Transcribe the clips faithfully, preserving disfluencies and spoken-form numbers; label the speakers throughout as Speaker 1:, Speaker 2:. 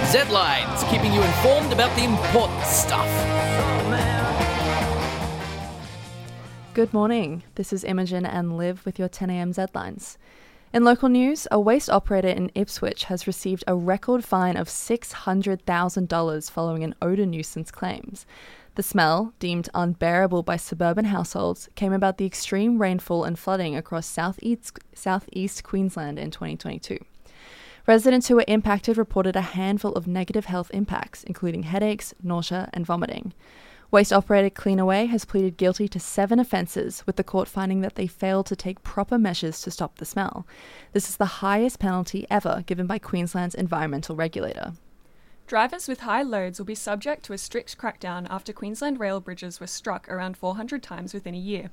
Speaker 1: Z-Lines, keeping you informed about the important stuff.
Speaker 2: Good morning. This is Imogen and Liv with your ten a.m. Z-Lines. In local news, a waste operator in Ipswich has received a record fine of six hundred thousand dollars following an odour nuisance claims. The smell, deemed unbearable by suburban households, came about the extreme rainfall and flooding across southeast, southeast Queensland in twenty twenty-two. Residents who were impacted reported a handful of negative health impacts, including headaches, nausea, and vomiting. Waste operator Cleanaway has pleaded guilty to seven offences, with the court finding that they failed to take proper measures to stop the smell. This is the highest penalty ever given by Queensland's environmental regulator.
Speaker 3: Drivers with high loads will be subject to a strict crackdown after Queensland rail bridges were struck around four hundred times within a year.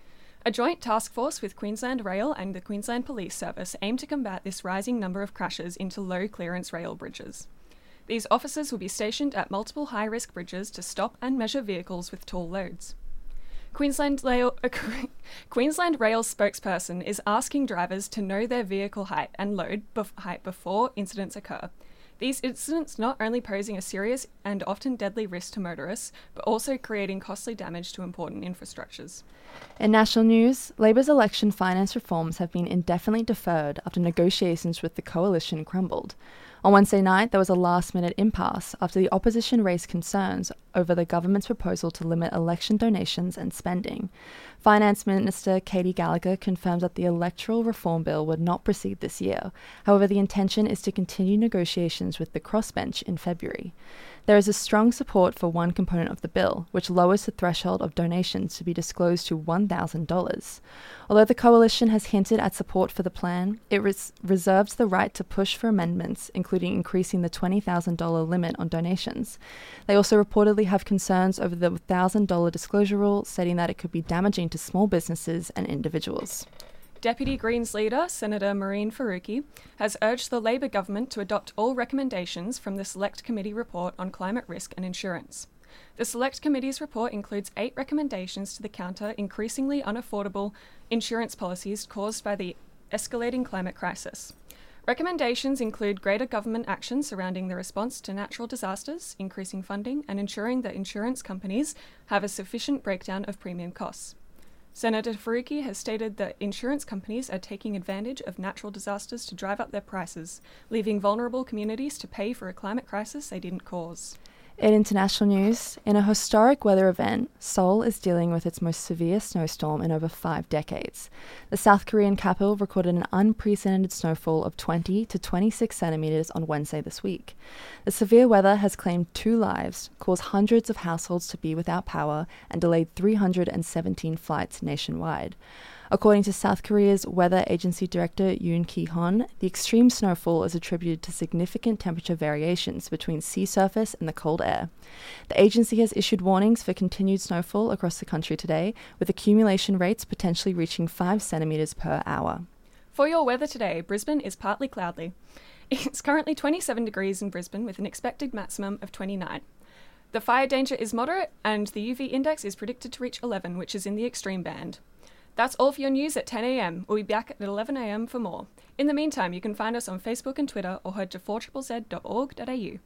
Speaker 3: A joint task force with Queensland Rail and the Queensland Police Service aim to combat this rising number of crashes into low-clearance rail bridges. These officers will be stationed at multiple high-risk bridges to stop and measure vehicles with tall loads. Queensland Rail, uh, Queensland Rail spokesperson is asking drivers to know their vehicle height and load bef- height before incidents occur. These incidents not only posing a serious and often deadly risk to motorists, but also creating costly damage to important infrastructures.
Speaker 2: In national news, Labor's election finance reforms have been indefinitely deferred after negotiations with the coalition crumbled. On Wednesday night, there was a last-minute impasse after the opposition raised concerns over the government's proposal to limit election donations and spending. Finance Minister Katie Gallagher confirmed that the electoral reform bill would not proceed this year. However, the intention is to continue negotiations with the crossbench in February. There is a strong support for one component of the bill, which lowers the threshold of donations to be disclosed to one thousand dollars. Although the coalition has hinted at support for the plan, it res- reserves the right to push for amendments, including increasing the twenty thousand dollars limit on donations. They also reportedly have concerns over the one thousand dollars disclosure rule, stating that it could be damaging to small businesses and individuals.
Speaker 3: Deputy Greens leader, Senator Mehreen Faruqi, has urged the Labor government to adopt all recommendations from the Select Committee report on climate risk and insurance. The Select Committee's report includes eight recommendations to the counter increasingly unaffordable insurance policies caused by the escalating climate crisis. Recommendations include greater government action surrounding the response to natural disasters, increasing funding, and ensuring that insurance companies have a sufficient breakdown of premium costs. Senator Faruqi has stated that insurance companies are taking advantage of natural disasters to drive up their prices, leaving vulnerable communities to pay for a climate crisis they didn't cause.
Speaker 2: In international news, in a historic weather event, Seoul is dealing with its most severe snowstorm in over five decades. The South Korean capital recorded an unprecedented snowfall of twenty to twenty-six centimetres on Wednesday this week. The severe weather has claimed two lives, caused hundreds of households to be without power, and delayed three hundred seventeen flights nationwide. According to South Korea's Weather Agency Director Yoon Ki-hon, the extreme snowfall is attributed to significant temperature variations between sea surface and the cold air. The agency has issued warnings for continued snowfall across the country today, with accumulation rates potentially reaching five centimetres per hour.
Speaker 3: For your weather today, Brisbane is partly cloudy. It's currently twenty-seven degrees in Brisbane with an expected maximum of twenty-nine. The fire danger is moderate and the U V index is predicted to reach eleven, which is in the extreme band. That's all for your news at ten a.m. We'll be back at eleven a.m. for more. In the meantime, you can find us on Facebook and Twitter or head to four Z Z Z dot org dot a u.